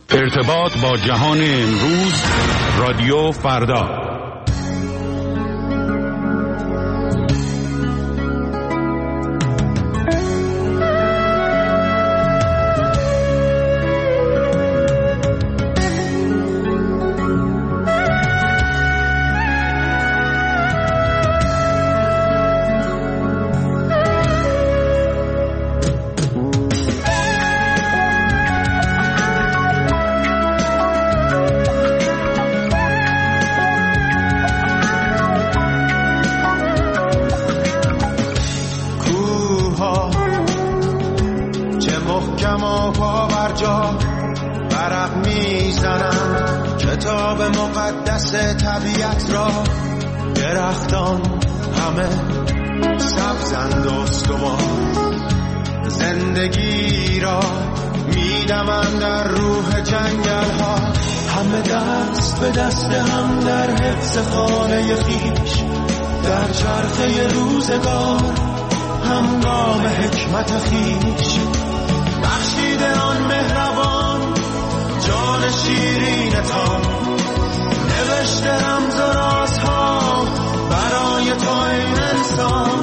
ارتباط با جهان امروز، رادیو فردا. طبیعت را درختان همه سبزند و استوار، زندگی را میدمند در روح جنگل ها، همه دست به دست هم در حفظ خانه خویش، در چرخه روزگار هنگام حکمت خویش، بخشیده آن مهربان جان شیرینتان، نوشته رمز و رازها برای تو این انسان.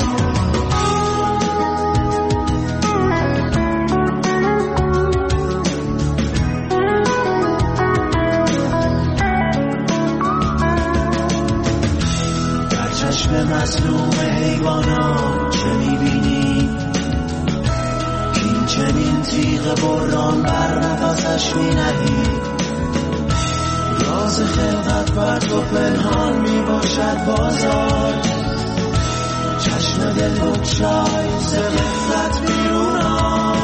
در چشم مظلوم حیوانات چه میبینی؟ این چنین تیغ بران بر نفسش مینهی، راز خلقت بر تو پنهان می باشد بازار، چشم دل بگشای ز غفلت بیرون آی.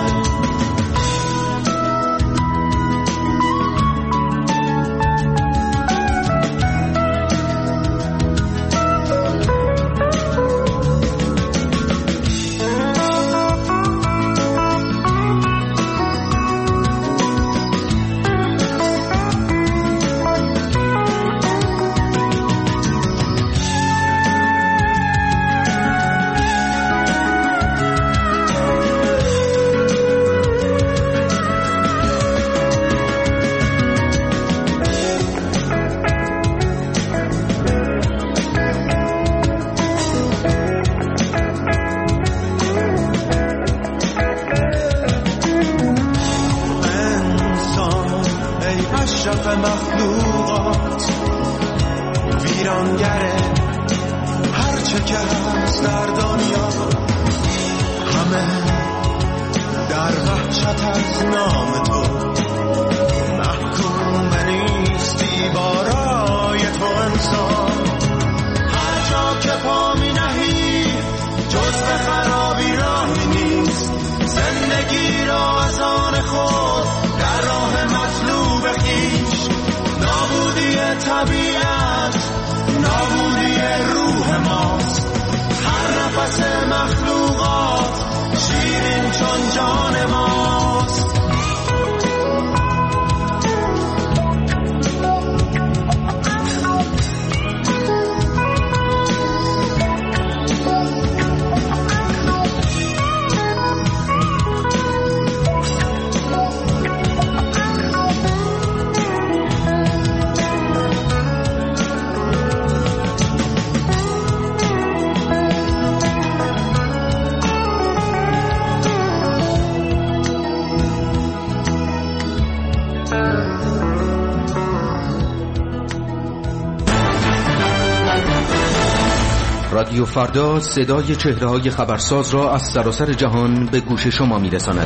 رادیو فردا صدای چهره‌های خبرساز را از سراسر جهان به گوش شما می‌رساند.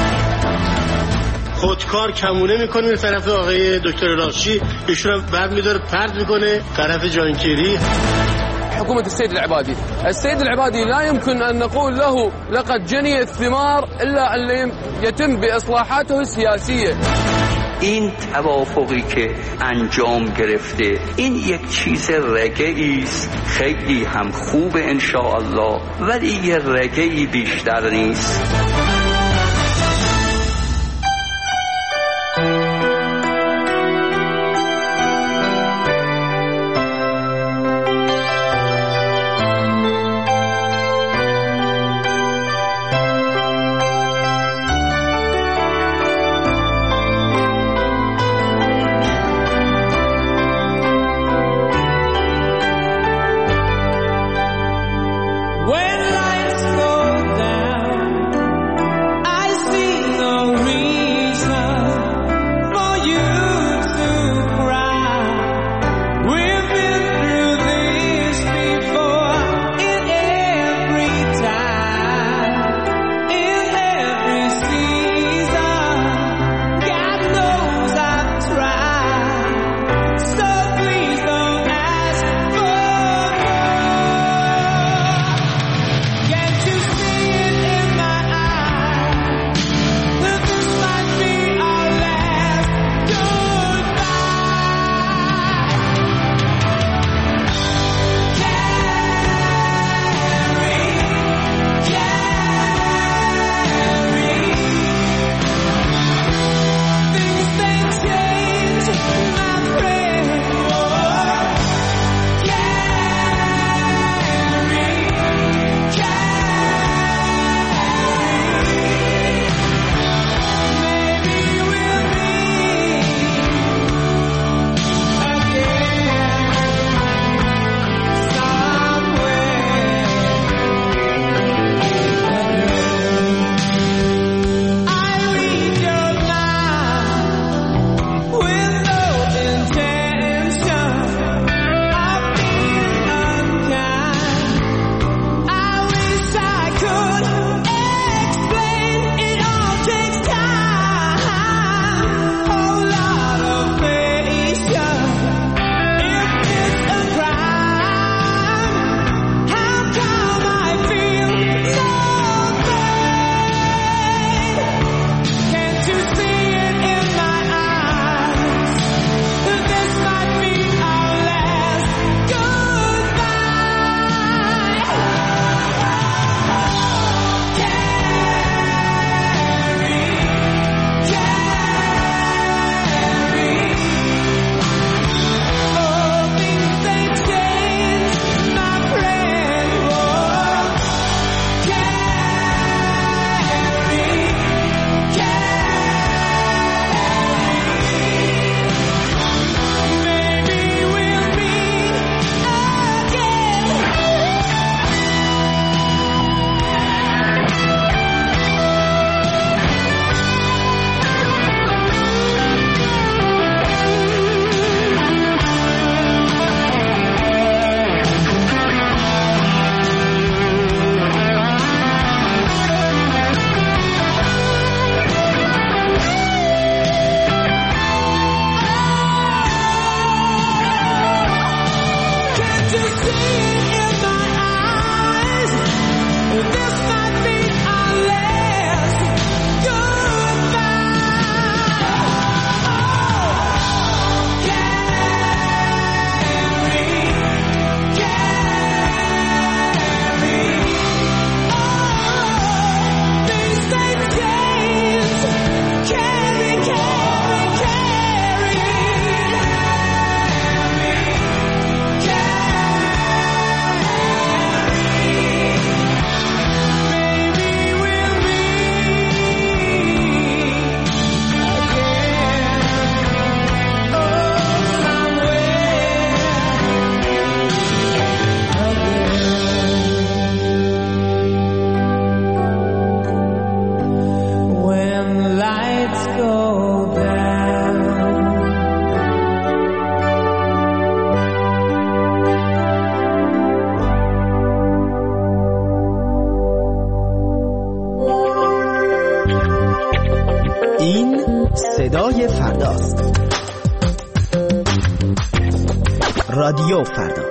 خودکار کمونه میکنه به طرف آقای دکتر راشی، ایشون هم بعد میداره پرد میکنه طرف جانکیری. حكومة السيد العبادي لا يمكن أن نقول له لقد جني الثمار إلا أن يتم بإصلاحاته السياسية. این توافقی که انجام گرفته این یک چیز رگه‌ای است، خیلی هم خوب ان شاء الله، ولی یه رگه‌ای بیشتر نیست. این صدای فرداست. رادیو فردا.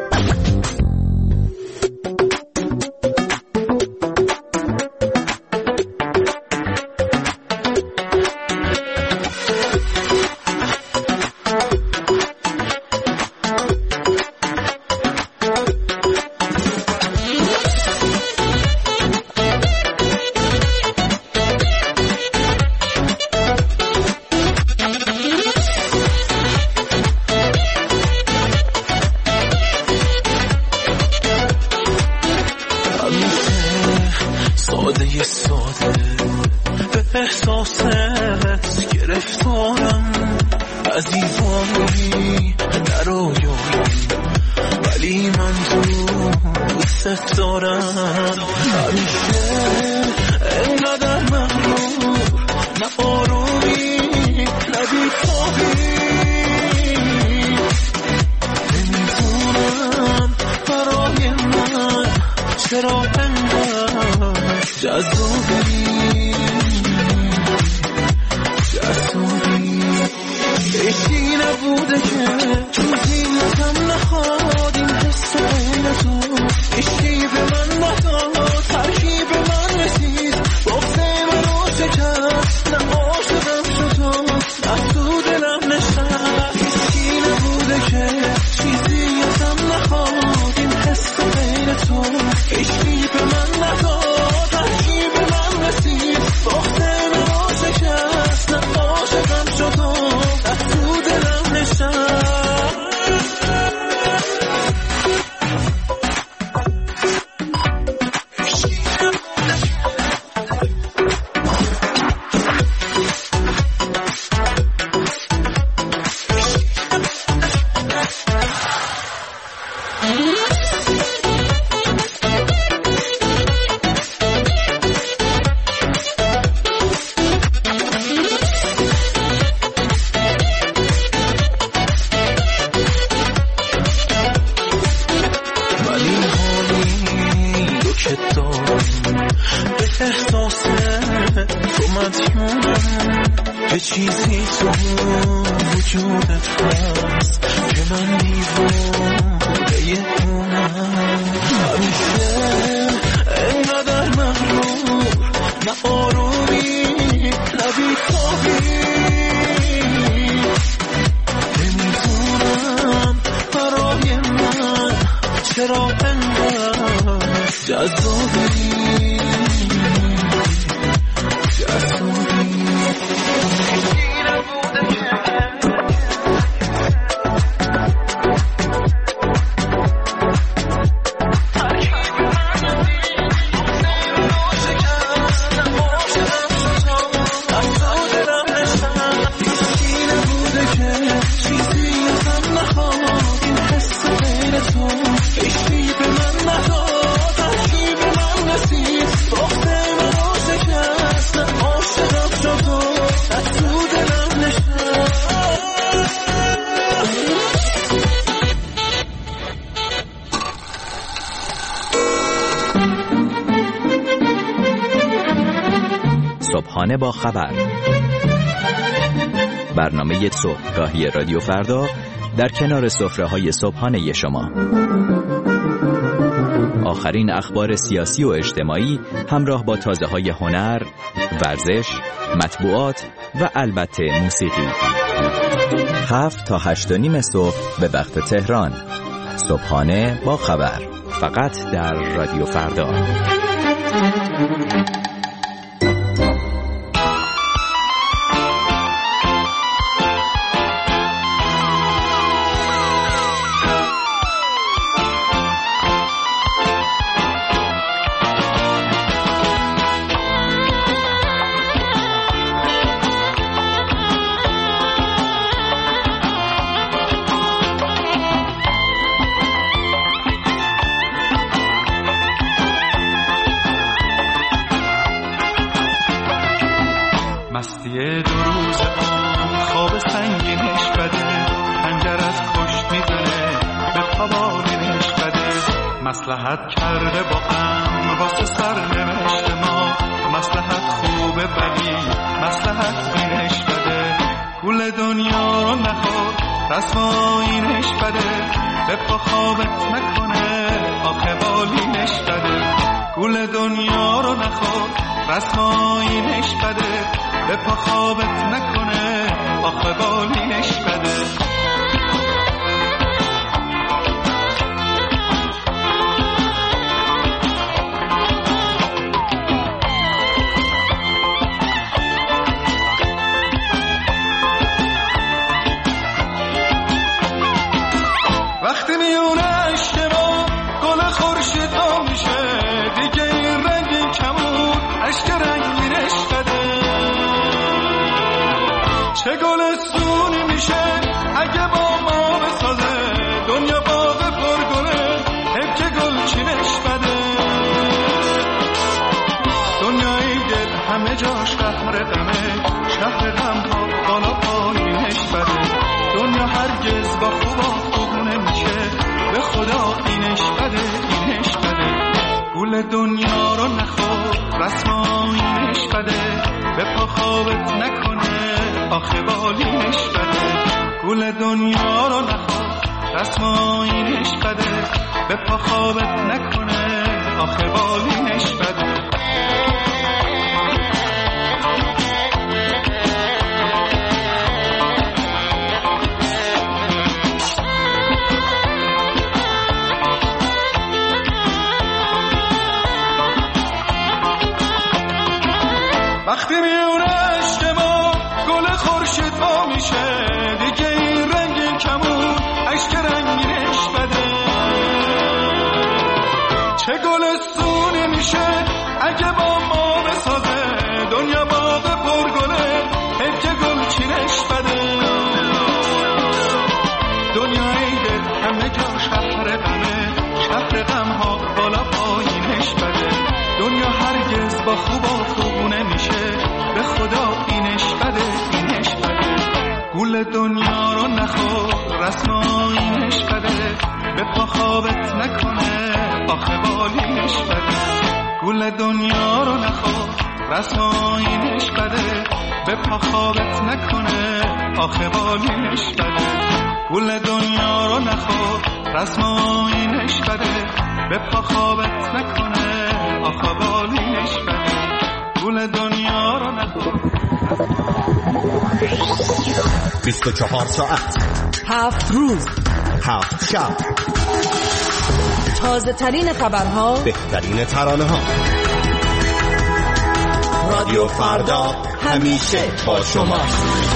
صبحانه با خبر، برنامه صبحگاهی رادیو فردا در کنار سفره‌های صبحانه شما. آخرین اخبار سیاسی و اجتماعی همراه با تازه‌های هنر، ورزش، مطبوعات و البته موسیقی. 7 تا 8:30 صبح به وقت تهران. صبحانه با خبر، فقط در رادیو فردا. مستی 2 روز آن خواب سنگینش بده، خنجر از پشت میزنه به پابانش بده. مصلحت کرده با هم واسه سرنوشت ما، مصلحت خوبه ولی مصلحت بینش رسمایینش بده، به پا خوابت نکنه آخه بالینش بده. گول دنیا رو نخور، رسمایینش بده، به پا خوابت نکنه آخه بالینش بده. وقتی میونه اشتباه گل خورشید ها میشه، دیگه این رنگی کمون عشق رنگینش بده. چه گلستونی میشه اگه با ما بسازه، دنیا باغ پرگله حیف که گلچینش بده. دنیای دل همه جاش قهر غمه، شهر غم ها بالا پایینش بده. دنیا هرگز با خوبا نمیشه، به خدا اینش بده اینش بده. گول دنیا رو نخور، رسمایینش بده، به پا خوابت نکنه آخه بالینش بده. گول دنیا رو نخور، رسمایینش بده، به پا خوابت نکنه آخه بالینش بده. وقتی میونه اشتباه گل خورشید ها میشه، دیگه این رنگی کمون عشق رنگینش بده. چه گلستونی میشه اگه با ما بسازه، دنیا باغ پرگله حیف که گلچینش بده. دنیای دل همه جا شهر غمه، شهر غم ها بالا پایینش بده. دنیا هرگز با خوبا خوبونه میشه، به خدا اینش بده اینش بده. گول دنیا رو نخور، رسمایینش بده، به پا خوابت نکنه آخه بالینش بده. گول دنیا رو نخور، رسمایینش بده، به پا خوابت نکنه آخه بالینش بده. گول دنیا رو نخور، رسمایینش بده، به پا خوابت نکنه آخه بالینش بده. گول دنیا رو نخور. 24 ساعت 7 روز 7 شب، تازه ترین خبرها، بهترین ترانه ها. رادیو فردا همیشه با شماست.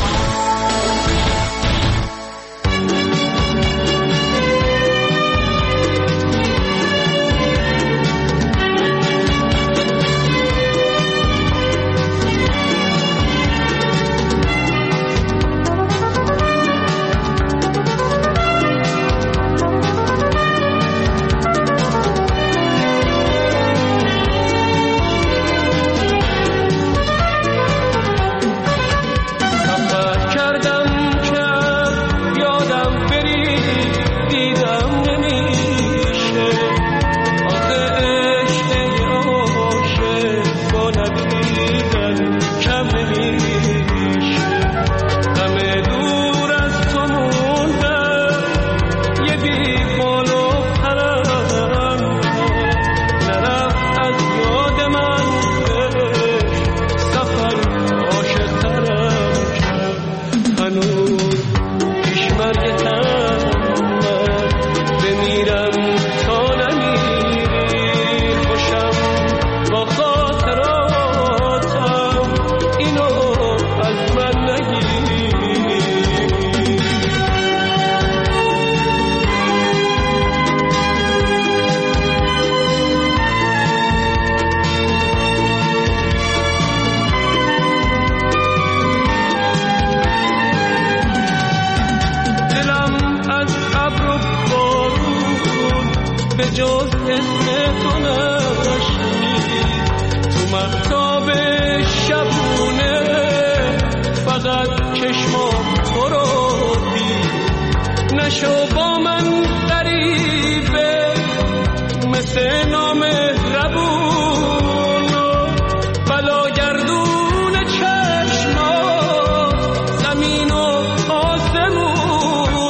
زمین و آسمون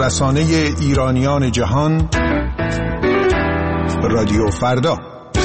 رسانه ایرانیان جهان، رادیو فردا.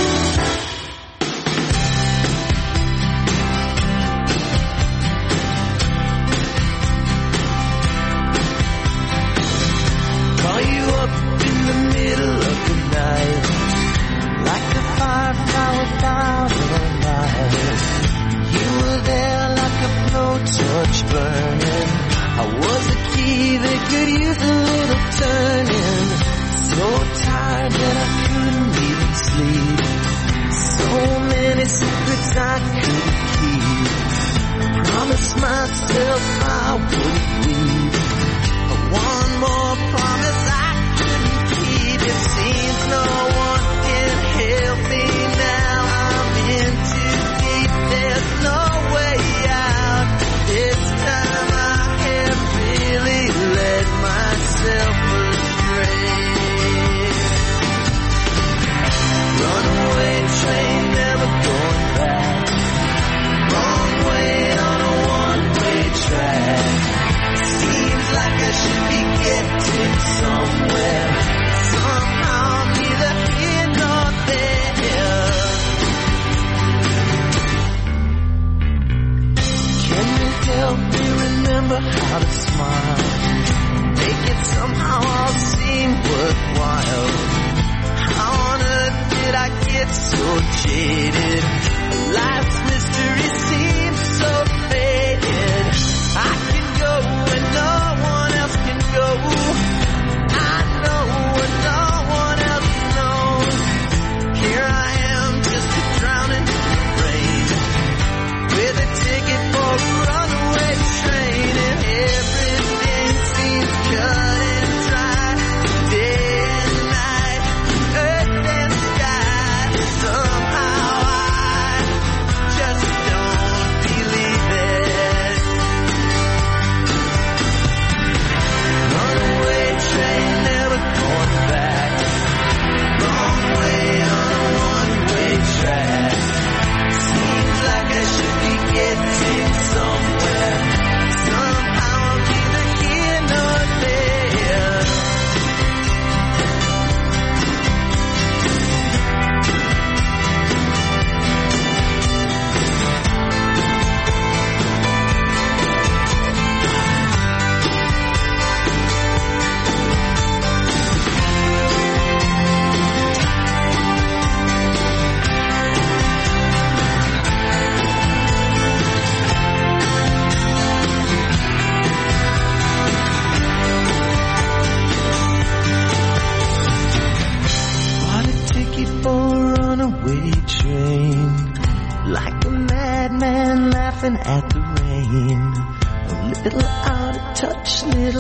At the rain, a little out of touch, little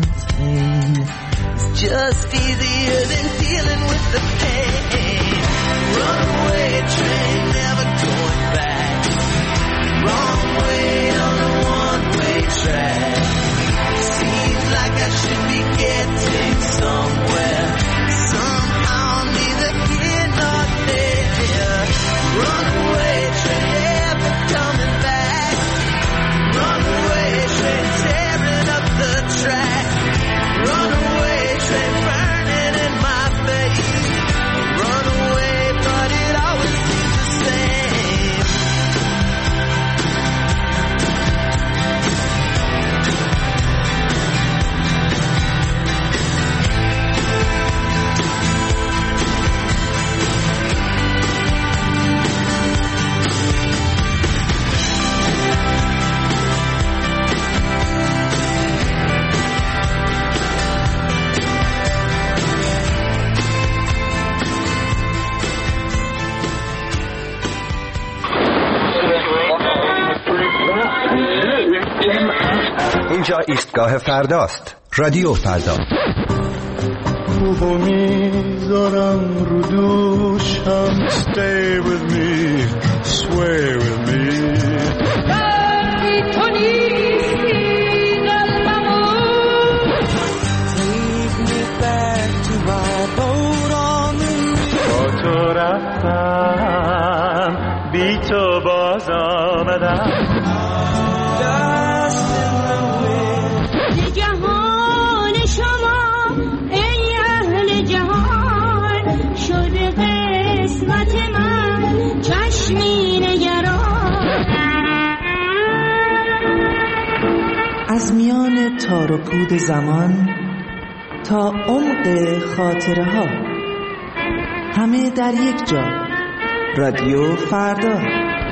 insane. It's just easier than dealing with the pain. Runaway train, never going back. Wrong way on a one-way track. Seems like I should be getting somewhere. Somehow I'm neither here nor there. Runaway train, never coming back. Runaway train tearing up the track. Runaway train burning in my face. Runaway, but it always seems the same. اینجا ایستگاه فرداست. رادیو فردا. روبو میذارم رو دوشم. Stay with me, sway with me. تو نیستی قلبمون. Take me back to my boat on the river. با تو رفتم بی تو باز آمدم. جهان شما چشمی نگران. از میان تار و پود زمان تا عمق خاطره ها، همه در یک جا. رادیو فردا.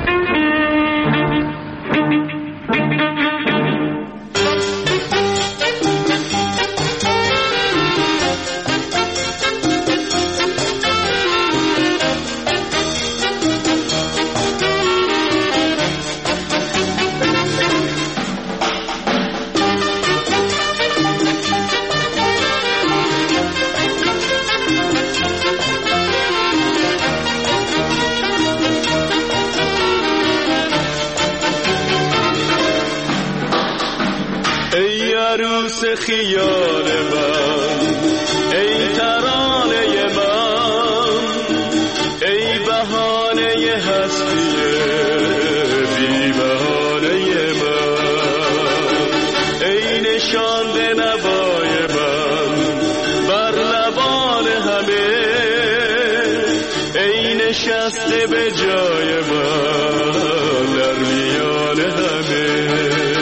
خیال من، ای ترانه من، ای بهانه هستی بی بهانه من، ای نشانده نوای من بر لبان همه، ای نشسته به جای من در میان همه.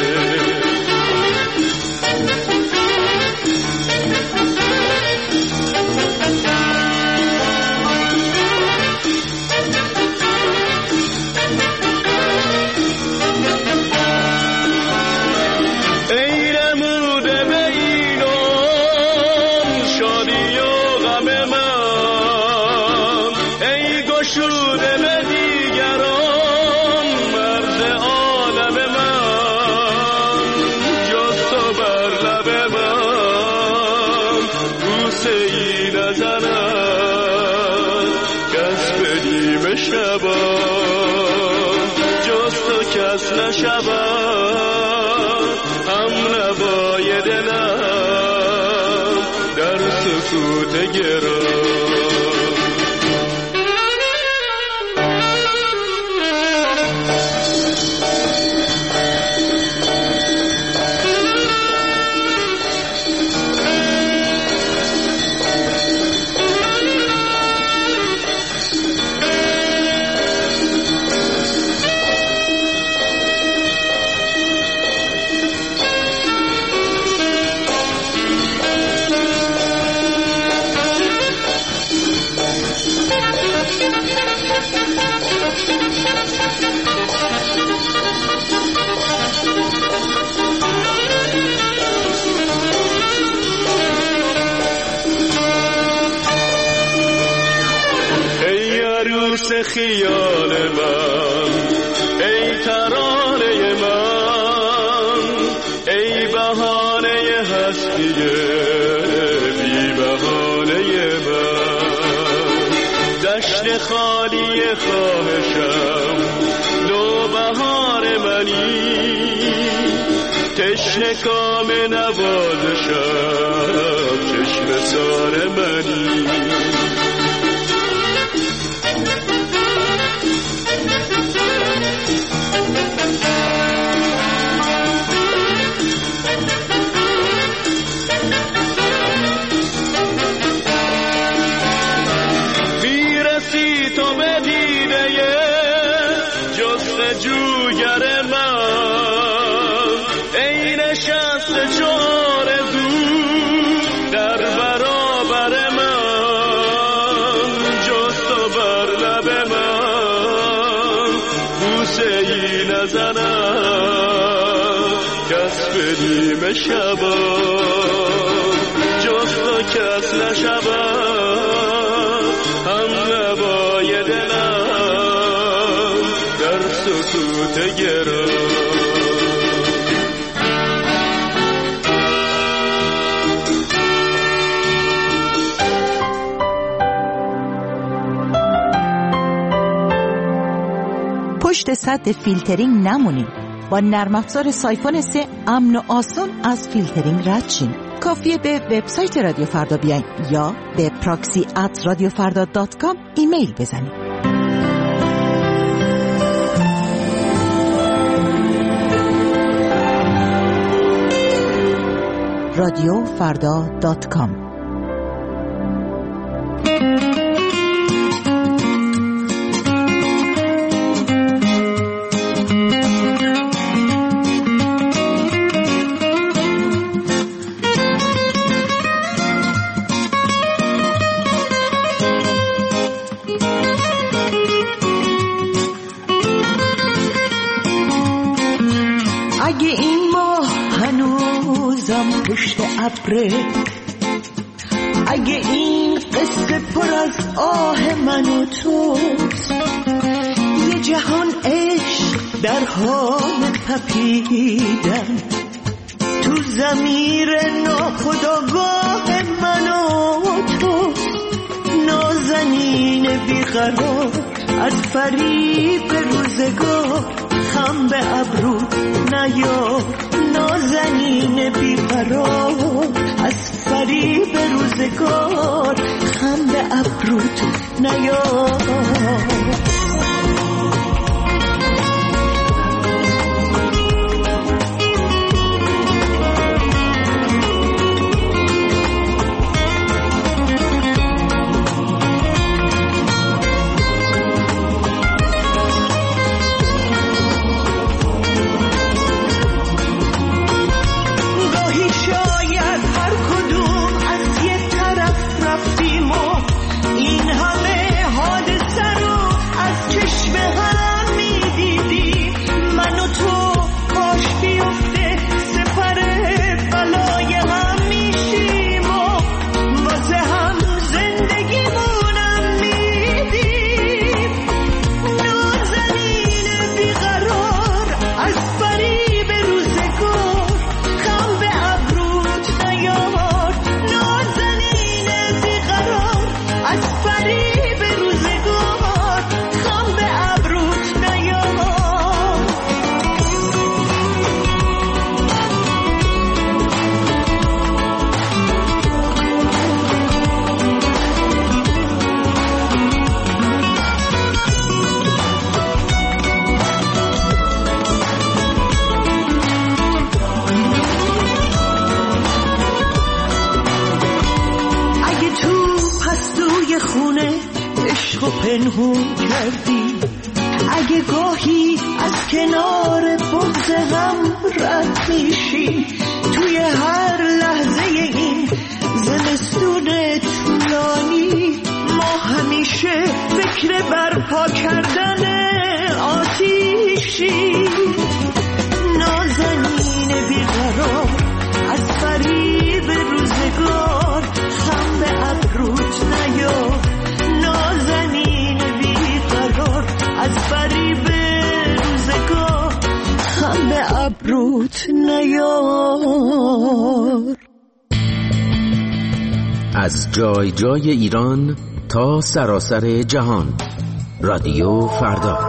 کس نشود هم نبای دلم در سکوت گرام. خیال من، ای ترانه من، ای بهانه هستی بی بهانه من، دشت خالی خواهشم نوبهار منی، تشنه کام نوازشم چشم سار منی. جوگر من، ای نشست چار زو در برابر من، جست و بر لب من بوسه ای نزنم کس به نیم شبا، جست و کس نشود هم نبای دلم در سکوت گرام. پشت سد فیلترینگ نمونید. با نرم افزار سایفون 3 امن و آسان از فیلترینگ رد شین. کافیه به وبسایت رادیو فردا بیاین یا به proxy@radiofarda.com ایمیل بزنید. radiofarda.com. ابره. اگه این قصه پر از آه من و توست، یه جهان عشق در حال تپیدن تو ضمیر ناخودآگاه من و توست. نازنین بیقرار از فریب روزگار، خم به ابرو نیار. نازنین بیقرار از فریب روزگار، خم به ابروت نیار. پنهون کردی، اگه گاهی از کنار بغض هم رد میشی، توی هر لحظه این زمستون طولانی ما همیشه فکر برپا کردن آتیشی. نازنین بیقرار از فریب روزگار، خم به ابروت نیار. نازنین بیقرار از فریب روزگار، خم به ابروت نیار. از جای جای ایران تا سراسر جهان، رادیو فردا.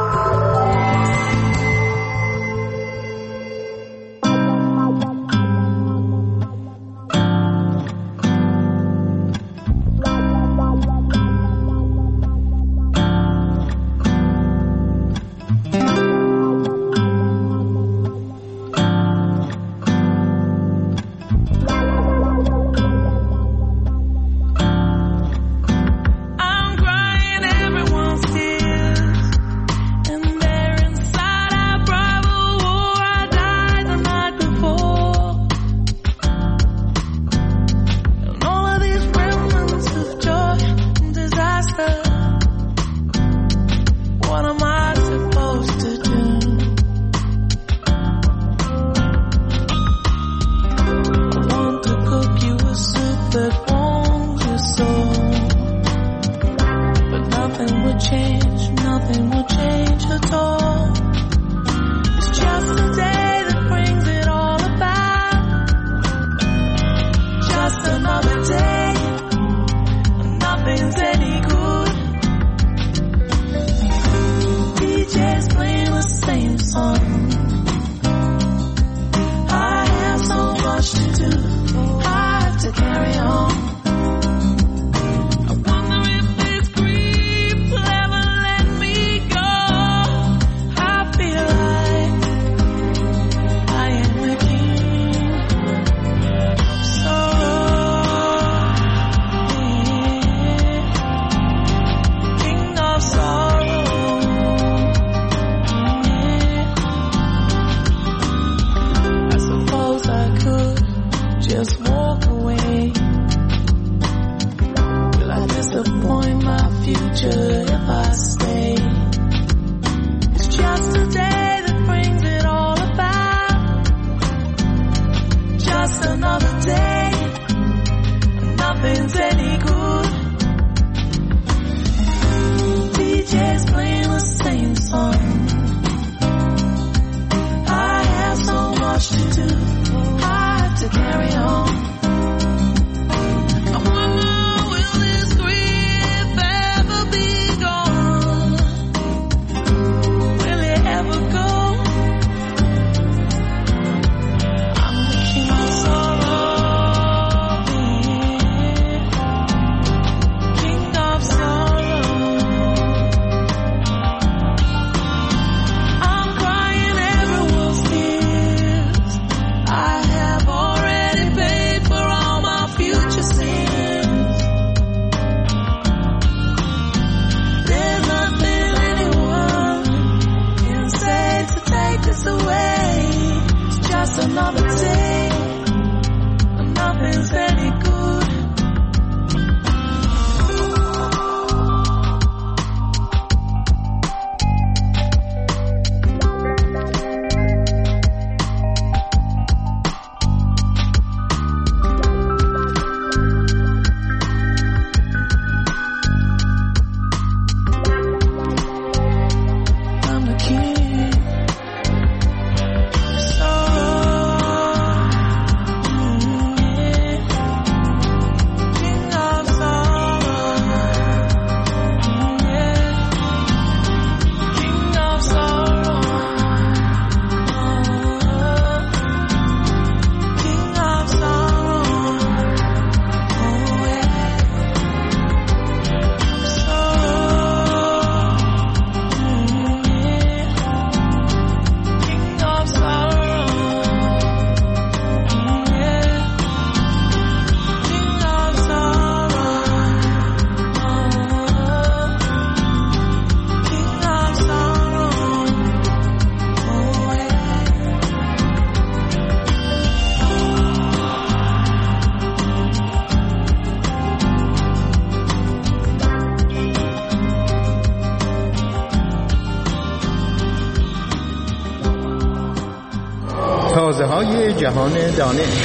تازه‌های جهان دانش.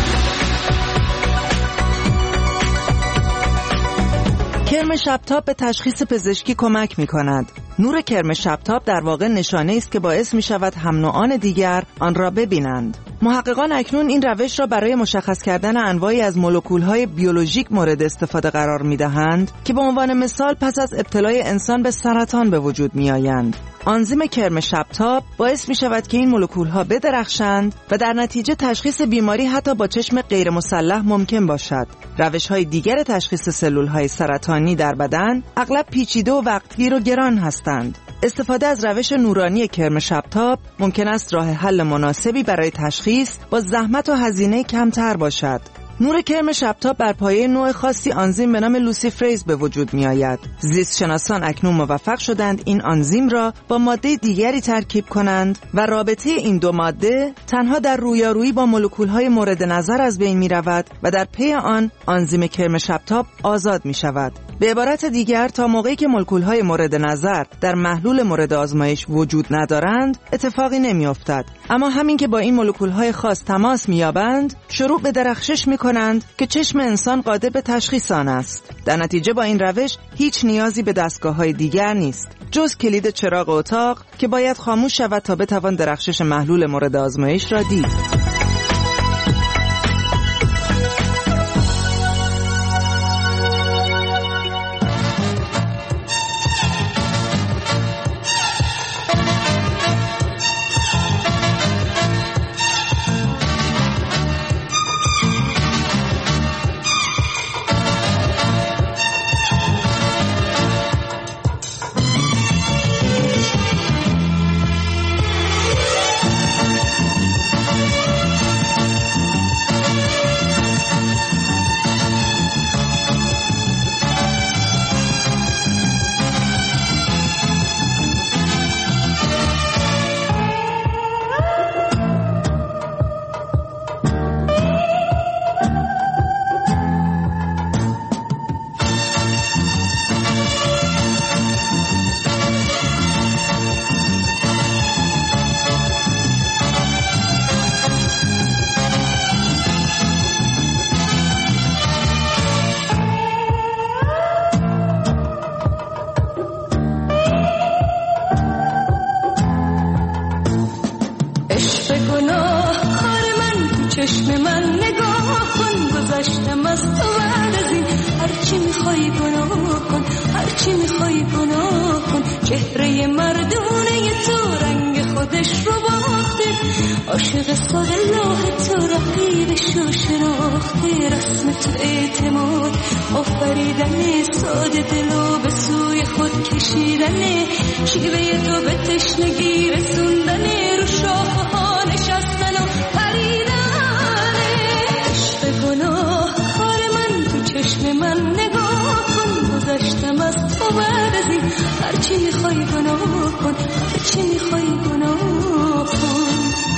کرم شبتاب به تشخیص پزشکی کمک می کند. نور کرم شبتاب در واقع نشانه است که باعث می شود هم نوعان دیگر آن را ببینند. محققان اکنون این روش را برای مشخص کردن انواعی از مولکول‌های بیولوژیک مورد استفاده قرار می‌دهند که به عنوان مثال پس از ابتلای انسان به سرطان به وجود می‌آیند. آنزیم کرم شبتاب باعث می‌شود که این مولکول‌ها بدرخشند و در نتیجه تشخیص بیماری حتی با چشم غیر مسلح ممکن باشد. روش‌های دیگر تشخیص سلول‌های سرطانی در بدن اغلب پیچیده و وقتگیر و گران هستند. استفاده از روش نورانی کرم شبتاب ممکن است راه حل مناسبی برای تشخیص با زحمت و هزینه کمتر باشد. نور کرم شبتاب بر پایه نوع خاصی آنزیم به نام لوسیفریز به وجود می آید. زیست شناسان اکنون موفق شدند این آنزیم را با ماده دیگری ترکیب کنند و رابطه این دو ماده تنها در رویارویی با مولکول‌های مورد نظر از بین می رود و در پی آن آنزیم کرم شبتاب آزاد می شود. به عبارت دیگر تا موقعی که مولکول‌های مورد نظر در محلول مورد آزمایش وجود ندارند اتفاقی نمی‌افتد، اما همین که با این مولکول‌های خاص تماس می‌یابند شروع به درخشش می‌کنند که چشم انسان قادر به تشخیص آن است. در نتیجه با این روش هیچ نیازی به دستگاه‌های دیگر نیست جز کلید چراغ اتاق که باید خاموش شود تا بتوان درخشش محلول مورد آزمایش را دید. چشم من نگاه کن، گذشتم از تو بعد از این هرچی میخوای گناه کن، هرچی میخوای گناه کن. چهره مردونه تو رنگ خودش رو باخته، عاشق ساده لاه تو رقیبش رو شناخته. رسم تو اعتماد آفریدن ساده دلو به سوی خود کشیدنه، شیوه تو به تشنگی رسوندنه، رو شاخه ها نشستن و پریدنه. عشق گناه کار من تو چشم من نگاه کن، گذشتم از تو بعد از این هرچی میخوای گناه کن، هرچی میخوای گناه کن.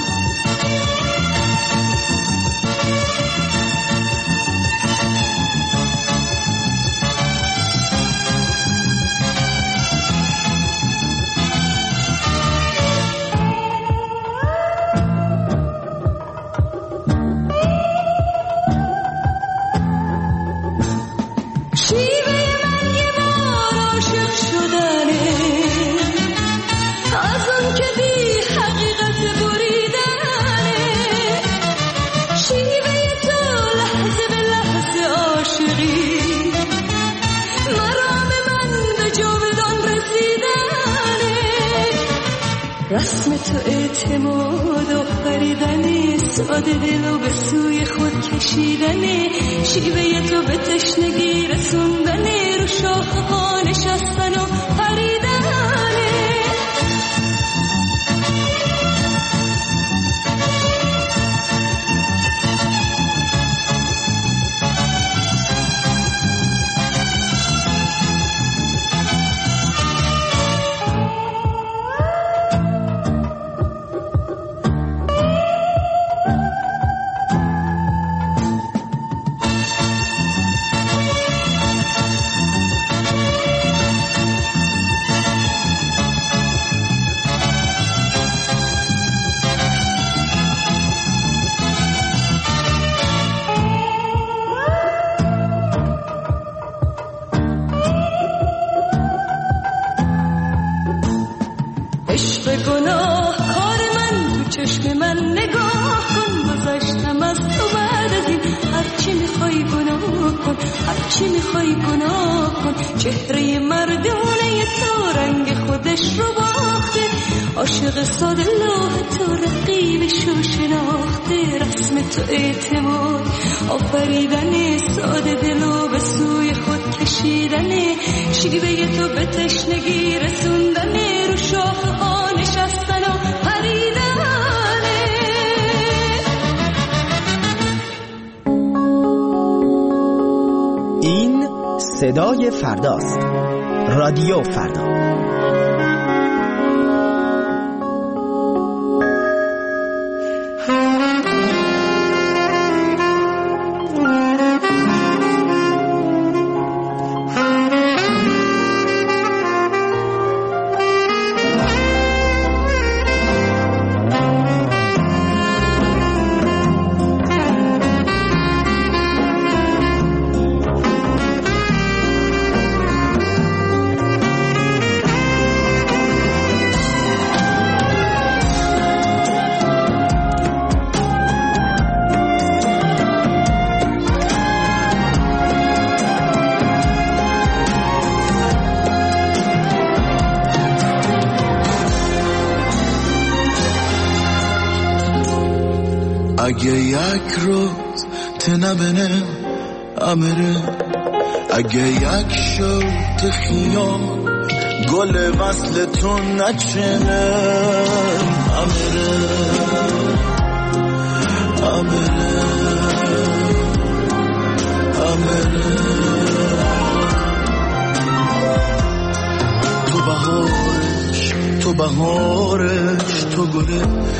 رسم تو اعتماد و خریدنی، ساده دلو به سوی خود کشیدنی، شیوه تو به تشنگی رسوندنی، رو شاخه ها نشستن و پریدنی. هرچی میخوای گناه کن. چهره مردونه تو رنگ خودش رو باخته، عاشق ساده لوح تو رقیبش رو شناخته. رسم تو اعتماد آفریدن ساده دلو به سوی خود کشیدنه، شیوه تو به تشنگی رسوندنه، رو شاخه ها نشستن و پریدنه. این صدای فرداست. رادیو فردا. اگه یک روز تنبنه امره، اگه یک شب خیام گل وصل تو نچنه امره امره امره. تو بهارش تو بهارش تو گل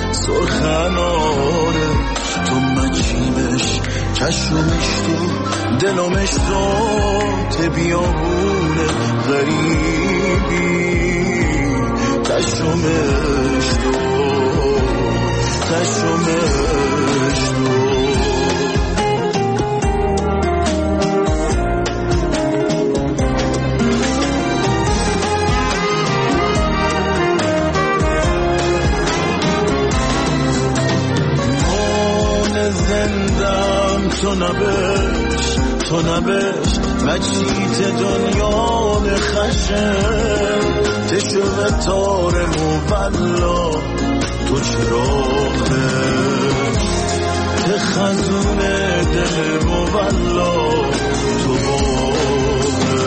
سرخنارش، تو مچیمش چشمش تو دلمش تو بیابونه غریبی، چشمش تو چشمش تو. زندم تو نبش تو نبش مجید دنیا نخشم، تشوه تار مولا تو چراغه، تخزون دل مولا تو باغه.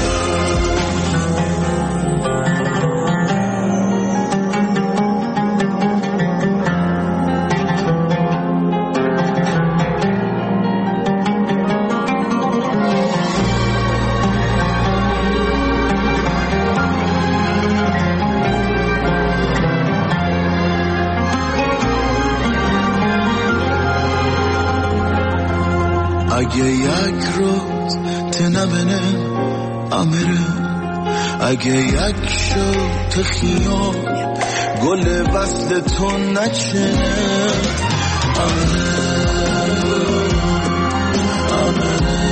اگه یک روز تنبنه امره، اگه یک شب خیام گل وصل تو نچنه امره امره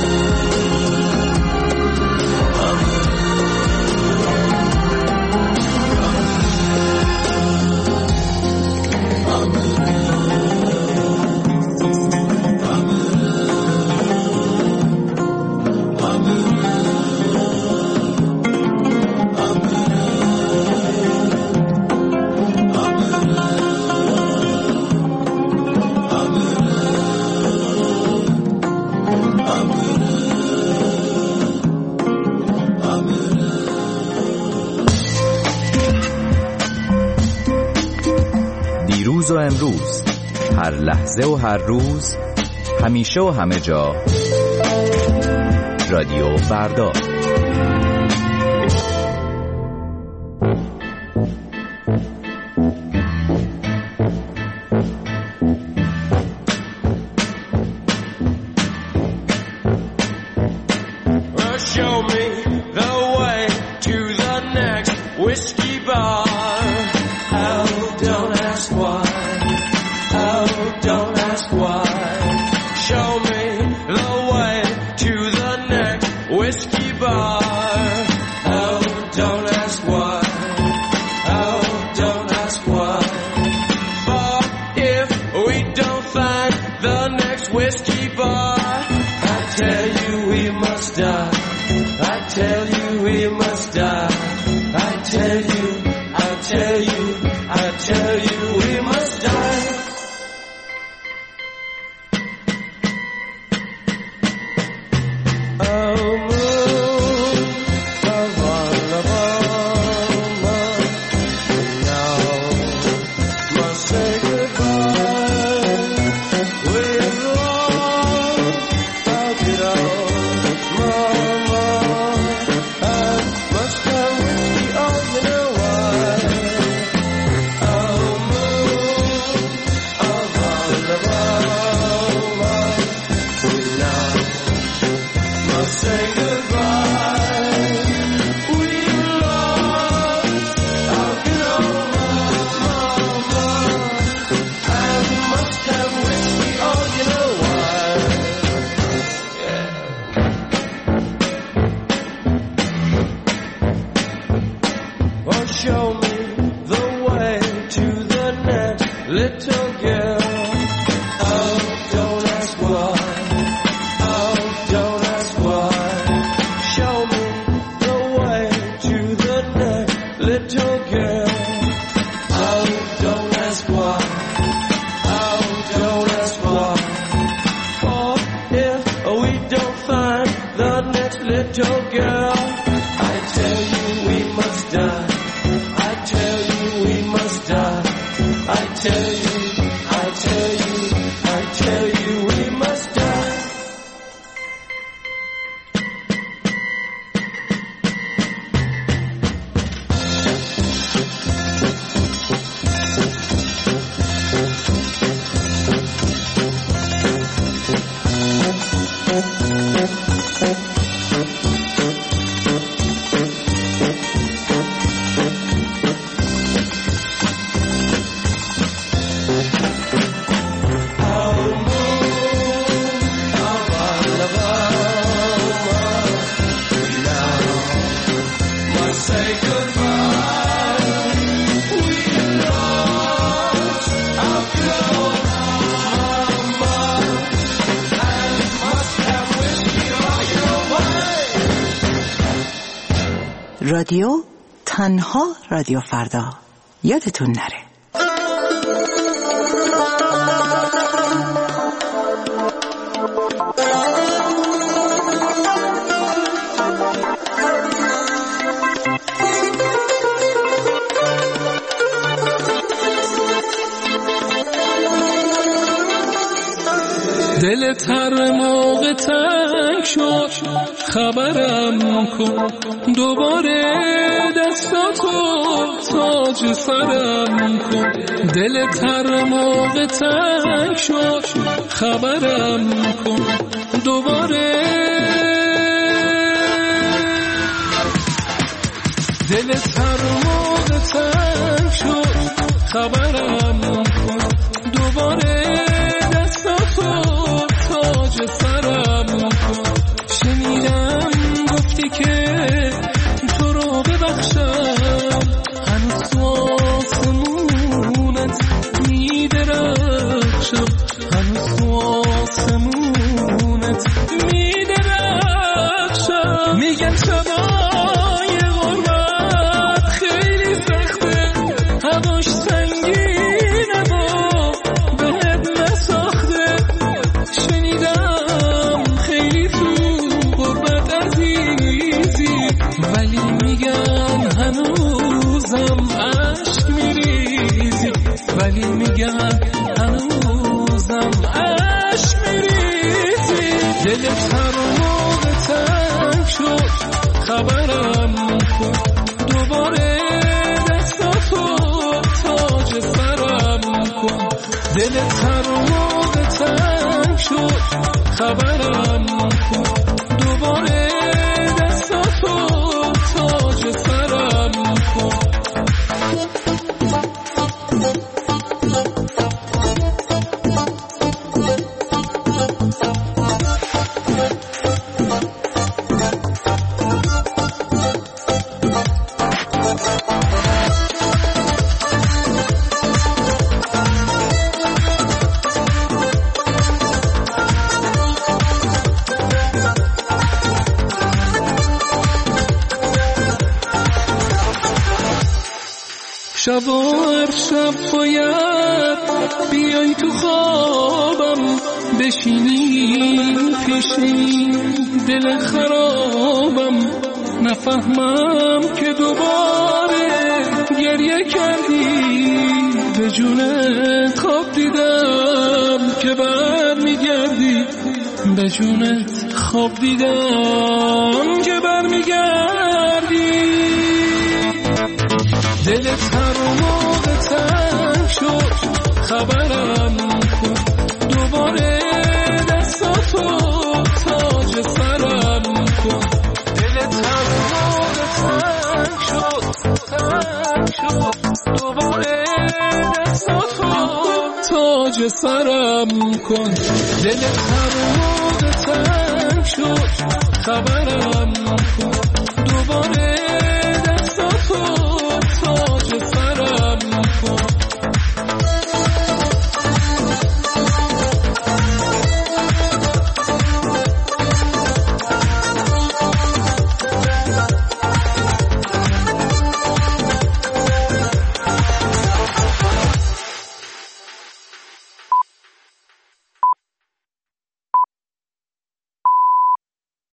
دیروز و امروز، هر لحظه و هر روز، همیشه و همه جا، رادیو فردا. Show me the way to the next whiskey bar. Oh, don't ask why. Oh, don't ask why. Show me the way to the next whiskey bar. say goodbye. We lost our good old mama, and must have whiskey, oh, you know why. Yeah. Oh, show me the way to the next little girl. Oh, don't ask why. Oh, don't ask why. Show me the way to the next little girl. Oh, don't ask why. Oh, don't ask why. For if we don't find the next little girl, I tell you we must die. I tell you we must die. I tell you, I tell you, I tell you we must die. رادیو تنها رادیو فردا، یادتون نره. دلت هر موقع تنگ شد خبرم کن، دوباره دستاتو تاج سرم کن. دلت هر موقع تنگ شد خبرم کن، دوباره دلت هر موقع تنگ شد خبرم کن، دوباره دستاتو تاج سرم کن. شنیدم گفتی که تو رو ببخشم، هنوز تو آسمونت میدرخشم، هنوز تو آسمونت میدرخشم. میگن شبای غربت خیلی سخته، هواش سنگینه و بهت نساخته. شنیدم خیلی تو غربت عزیزی، ولی میگن هنوزم عشق میریزی، ولی میگن هنوزم عشق میریزی. دلت هر موقع تنگ شد خبرم کن، دوباره دستاتو تاج سرم کن. دلت هر موقع تنگ شد خبرم کن، دوباره دستاتو تاج سرم کن. شب و هر شب باید بیای تو خوابم، بشینی پیشی دل خرابم. نفهمم که دوباره گریه کردی، به جونت خواب دیدم که برمیگردی، به جونت خواب دیدم که برمیگردی. دلت هر موقع تنگ شد خبرم کن، دوباره دستاتو تاج سرم تاج سرم کن. دل هر موقع تنگ شد خبرم کن.